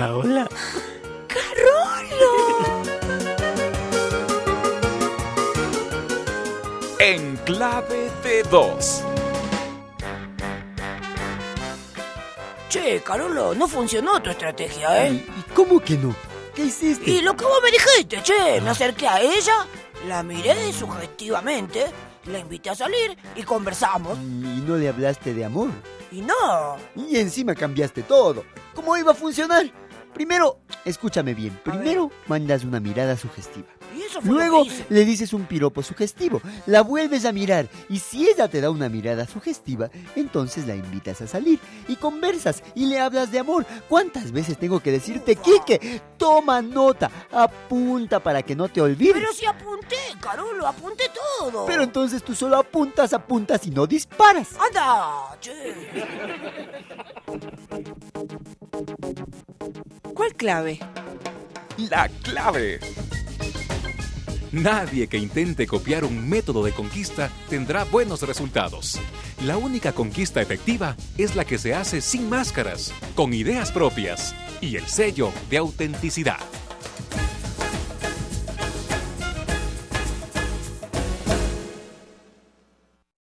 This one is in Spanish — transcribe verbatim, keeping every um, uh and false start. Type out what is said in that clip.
Hola, hola. ¡Carolo! En clave de dos. Che, Carolo, no funcionó tu estrategia, ¿eh? ¿Y cómo que no? ¿Qué hiciste? Y lo que vos me dijiste, che, me acerqué a ella, la miré sugestivamente, la invité a salir y conversamos. ¿Y no le hablaste de amor? Y no. Y encima cambiaste todo. ¿Cómo iba a funcionar? Primero, escúchame bien. Primero mandas una mirada sugestiva. ¿Y eso fue Luego lo que hice? le dices un piropo sugestivo. La vuelves a mirar. Y si ella te da una mirada sugestiva, entonces la invitas a salir. Y conversas y le hablas de amor. ¿Cuántas veces tengo que decirte, Quique? Toma nota. Apunta para que no te olvides. Pero si apunté, Carolo, apunté todo. Pero entonces tú solo apuntas, apuntas y no disparas. ¡Anda, che! ¿Cuál clave? La clave. Nadie que intente copiar un método de conquista tendrá buenos resultados. La única conquista efectiva es la que se hace sin máscaras, con ideas propias y el sello de autenticidad.